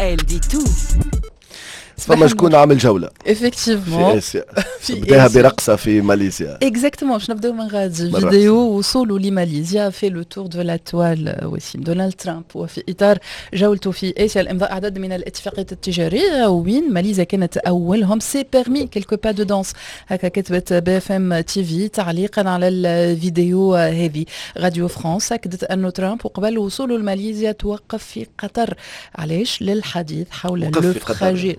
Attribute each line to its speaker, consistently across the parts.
Speaker 1: Elle dit tout.
Speaker 2: فما شكون عامل جولة
Speaker 3: effectivement
Speaker 2: في آسيا بداها برقصة في ماليزيا.
Speaker 3: Exactement, je n'abdou من غادي فيديو وصولوا لماليزيا في لو تور دو لا توال وسيم دونالد ترامب وفي إطار جولته في آسيا الإمضاء عدد من الاتفاقيات التجارية وين ماليزيا كانت أولهم سي بيرمي كيلكو با دو دانس هكا كتبت بي اف ام تي في تعليقا على الفيديو هذه. راديو فرانس أكدت أن ترامب قبل وصوله لماليزيا توقف في قطر علاش للحديث حول لو فراجيل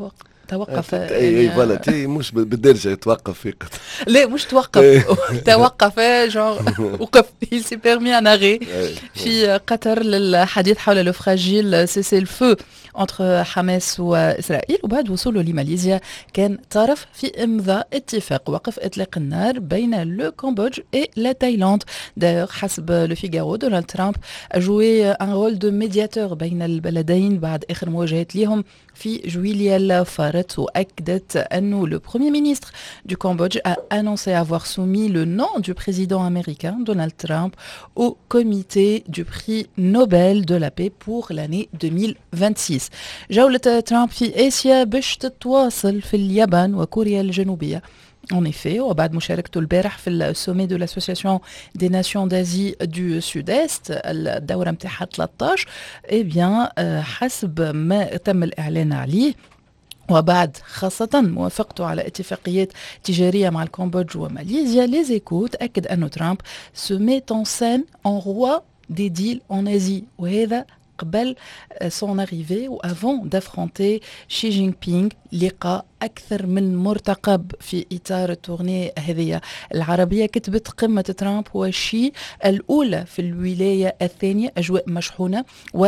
Speaker 3: توقف
Speaker 2: اي فوالا تي مش بالدرجه توقف في قطر
Speaker 3: لا مش توقف توقف جونغ وقف il s'est permis un arrêt في قطر للحديث حول لو فراجيل سيسي الفو entre حماس وإسرائيل. وبعد وصوله لماليزيا كان طرف في إمضاء اتفاق وقف إطلاق النار بين لو كامبودج et la Thaïlande. D'ailleurs حسب لو فيغارو دونالد ترامب a joué un rôle de médiateur بين البلدين بعد آخر مواجهات ليهم في جويليا الفارت. وأكدت أنه le premier ministre du Cambodge a annoncé avoir soumis le nom du président américain Donald Trump au comité du prix Nobel de la paix pour l'année 2026. جولة ترامب في آسيا باش تتواصل في اليابان وكوريا الجنوبية. En effet, وبعد مشاركته البارح في السومي دو l'Association des Nations d'Asie du Sud-Est الدورة متاعها 13 eh bien حسب ما تم الإعلان عليه وبعد خاصة موافقته على اتفاقيات تجارية مع الكامبودج وماليزيا les Échos تأكد أن ترامب se met en scène en roi des deals en Asie وهذا قبل son arrivée ou avant d'affronter Xi Jinping لقاء أكثر من مرتقب في إطار التورنيه هذه العربية. كتبت قمة ترامب وشي الأولى في الولاية الثانية أجواء مشحونة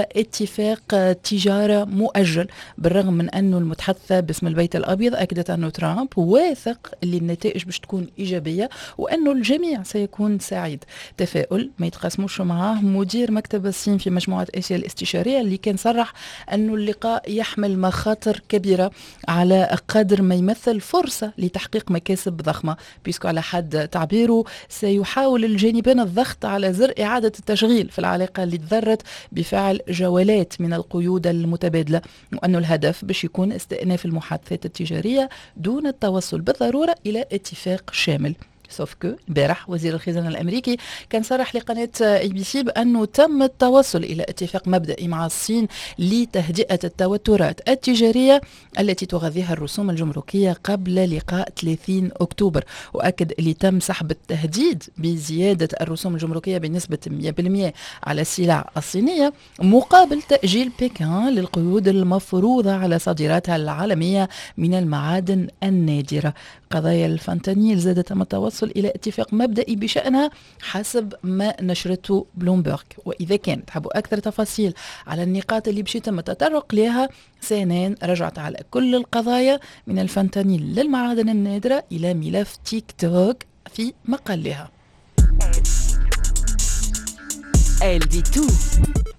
Speaker 3: واتفاق تجارة مؤجل بالرغم من أنه المتحدثة باسم البيت الأبيض أكدت أنه ترامب واثق اللي النتائج باش تكون إيجابية وأنه الجميع سيكون سعيد. تفاؤل ما يتقاسموش معاه مدير مكتب الصين في مجموعة آسيا الاستشارية اللي كان صرح أنه اللقاء يحمل مخاطر كبيرة على قدر ما يمثل فرصة لتحقيق مكاسب ضخمة بيسكو على حد تعبيره سيحاول الجانبان الضغط على زر إعادة التشغيل في العلاقة اللي تضرت بفعل جولات من القيود المتبادلة وأنه الهدف باش يكون استئناف المحادثات التجارية دون التوصل بالضرورة إلى اتفاق شامل. سوف كو البارح وزير الخزانة الأمريكي كان صرح لقناة اي بي سي بأنه تم التوصل إلى اتفاق مبدئي مع الصين لتهدئة التوترات التجارية التي تغذيها الرسوم الجمركية قبل لقاء 30 أكتوبر. وأكد اللي تم سحب التهديد بزيادة الرسوم الجمركية بنسبة 100% على السلع الصينية مقابل تأجيل بكين للقيود المفروضة على صادراتها العالمية من المعادن النادرة. قضايا الفنتانيل زاد تم التوصل إلى اتفاق مبدئي بشأنها حسب ما نشرته بلومبرغ. وإذا كان تحبوا أكثر تفاصيل على النقاط اللي باش يتم التطرق لها سنان رجعت على كل القضايا من الفنتانيل للمعادن النادرة إلى ملف تيك توك في مقالها.
Speaker 1: Elle dit tout.